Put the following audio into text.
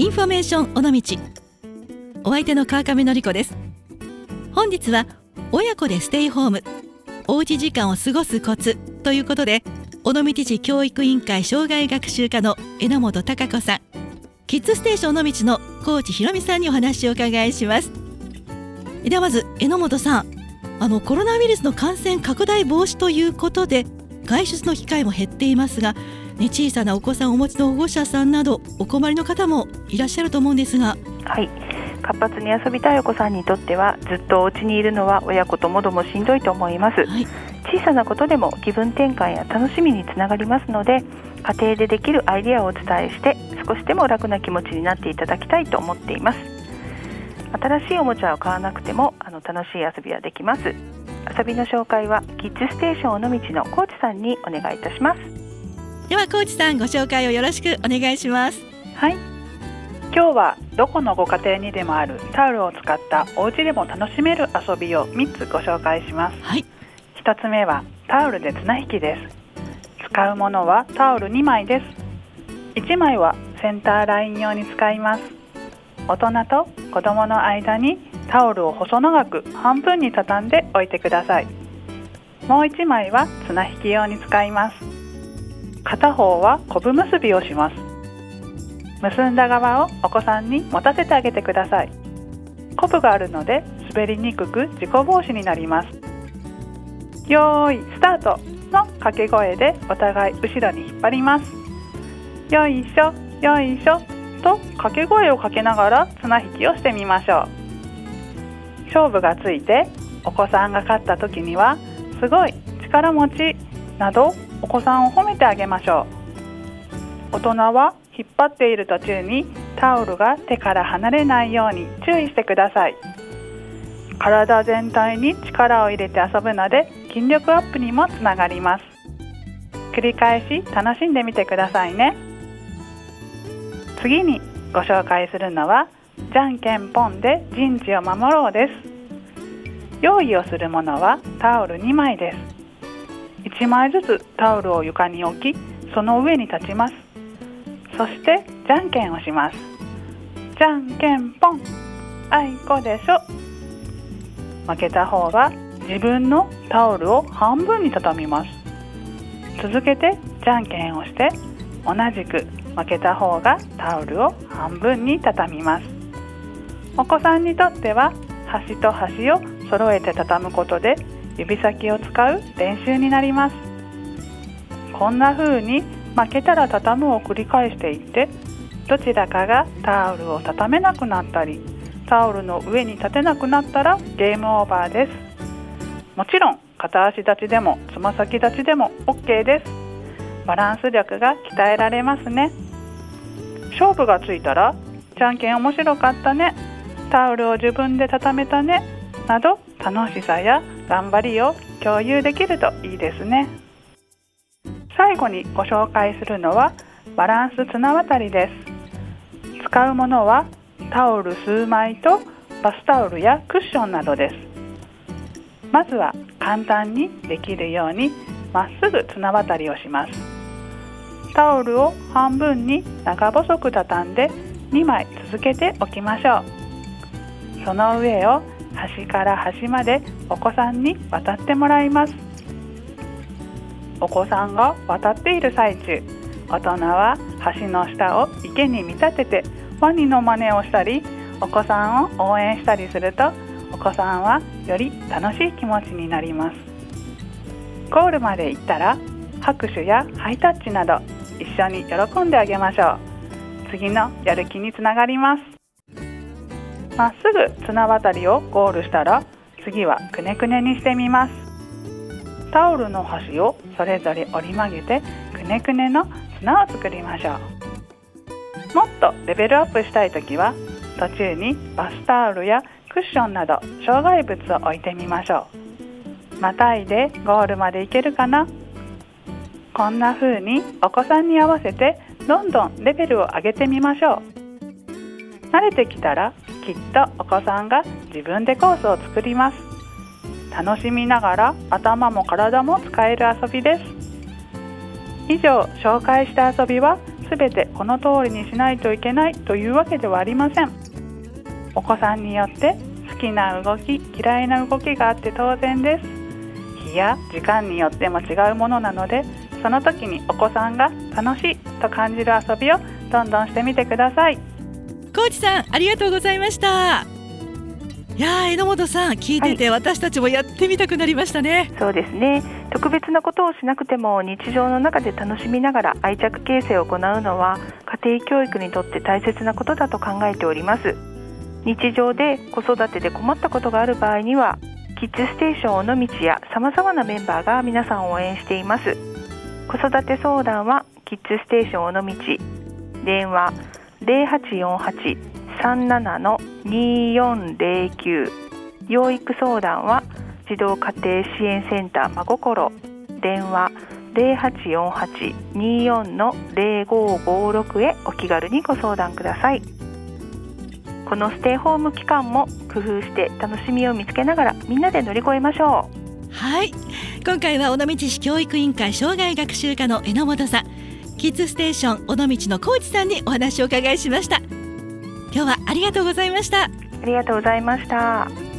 インフォメーション尾道、お相手の川上典子です。本日は親子でステイホーム、おうち時間を過ごすコツということで、尾道市教育委員会障害学習課の榎本孝子さん、キッズステーション尾道の高知ひろみさんにお話をお伺いします。ではまず榎本さん、コロナウイルスの感染拡大防止ということで外出の機会も減っていますが、小さなお子さんをお持ちの保護者さんなどお困りの方もいらっしゃると思うんですが。 はい、活発に遊びたいお子さんにとってはずっとお家にいるのは親子ともどもしんどいと思います、 はい、 小さなことでも気分転換や楽しみにつながりますので、家庭でできるアイデアをお伝えして少しでも楽な気持ちになっていただきたいと思っています。新しいおもちゃを買わなくても楽しい遊びはできます。遊びの紹介はキッズステーション尾道のコーチさんにお願いいたします。 ではコーチさん、ご紹介をよろしくお願いします。 はい、今日はどこのご家庭にでもあるタオルを使ったお家でも楽しめる遊びを3つご紹介します。 はい、 1つ目はタオルで綱引きです。使うものはタオル2枚です。1枚はセンターライン用に使います。大人と子供の間にタオルを細長く半分に畳んでおいてください。もう1枚は綱引き用に使います。片方はこぶ結びをします。結んだ側をお子さんに持たせてあげてください。こぶがあるので滑りにくく事故防止になります。よーいスタートの掛け声でお互い後ろに引っ張ります。よいしょよいしょと掛け声をかけながら綱引きをしてみましょう。勝負がついてお子さんが勝った時にはすごい力持ちなどお子さんを褒めてあげましょう。大人は引っ張っている途中にタオルが手から離れないように注意してください。体全体に力を入れて遊ぶので筋力アップにもつながります。繰り返し楽しんでみてくださいね。次にご紹介するのはじゃんけんぽんで陣地を守ろうです。用意をするものはタオル2枚です。1枚ずつタオルを床に置き、その上に立ちます。そしてじゃんけんをします。じゃんけんぽん、あいこでしょ。負けた方が自分のタオルを半分に畳みます。続けてじゃんけんをして同じく負けた方がタオルを半分に畳みます。お子さんにとっては端と端を揃えて畳むことで指先を使う練習になります。こんな風に負けたら畳むを繰り返していって、どちらかがタオルを畳めなくなったりタオルの上に立てなくなったらゲームオーバーです。もちろん片足立ちでもつま先立ちでも OK です。バランス力が鍛えられますね。勝負がついたらじゃんけん面白かったね、タオルを自分で畳めたねなど楽しさや頑張りを共有できるといいですね。最後にご紹介するのはバランス綱渡りです。使うものはタオル数枚とバスタオルやクッションなどです。まずは簡単にできるようにまっすぐ綱渡りをします。タオルを半分に長細く畳んで2枚続けておきましょう。その上を端から端までお子さんに渡ってもらいます。お子さんが渡っている最中、大人は橋の下を池に見立ててワニの真似をしたり、お子さんを応援したりするとお子さんはより楽しい気持ちになります。ゴールまで行ったら拍手やハイタッチなど一緒に喜んであげましょう。次のやる気につながります。まっすぐ綱渡りをゴールしたら次はくねくねにしてみます。タオルの端をそれぞれ折り曲げてくねくねの綱を作りましょう。もっとレベルアップしたいときは途中にバスタオルやクッションなど障害物を置いてみましょう。またいでゴールまで行けるかな。こんな風にお子さんに合わせてどんどんレベルを上げてみましょう。慣れてきたらきっとお子さんが自分でコースを作ります。楽しみながら頭も体も使える遊びです。以上紹介した遊びはすべてこの通りにしないといけないというわけではありません。お子さんによって好きな動き、嫌いな動きがあって当然です。日や時間によっても違うものなので、その時にお子さんが楽しいと感じる遊びをどんどんしてみてください。 コーチさん、ありがとうございました。いや榎本さん、聞いてて、私たちもやってみたくなりましたね。 そうですね。特別なことをしなくても日常の中で楽しみながら愛着形成を行うのは家庭教育にとって大切なことだと考えております。日常で子育てで困ったことがある場合にはキッズステーション尾道やさまざまなメンバーが皆さんを応援しています。子育て相談はキッズステーション尾道、電話0848-37-2409、養育相談は児童家庭支援センター真心、電話0848-24-0556へお気軽にご相談ください。このステイホーム期間も工夫して楽しみを見つけながらみんなで乗り越えましょう。 はい、今回は尾道市教育委員会生涯学習課の榎本さん、キッズステーション尾道のコーチさんにお話をお伺いしました。今日はありがとうございました。 ありがとうございました。